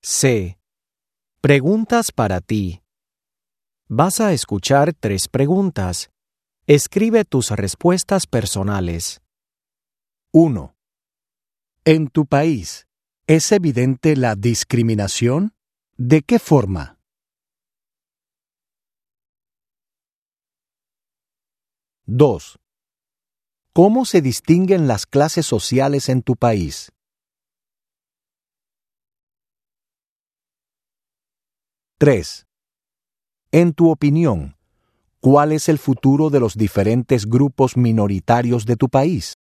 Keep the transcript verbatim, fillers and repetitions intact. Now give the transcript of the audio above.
C. Preguntas para ti. Vas a escuchar tres preguntas. Escribe tus respuestas personales. uno. En tu país, ¿es evidente la discriminación? ¿De qué forma? dos. ¿Cómo se distinguen las clases sociales en tu país? tres. En tu opinión, ¿cuál es el futuro de los diferentes grupos minoritarios de tu país?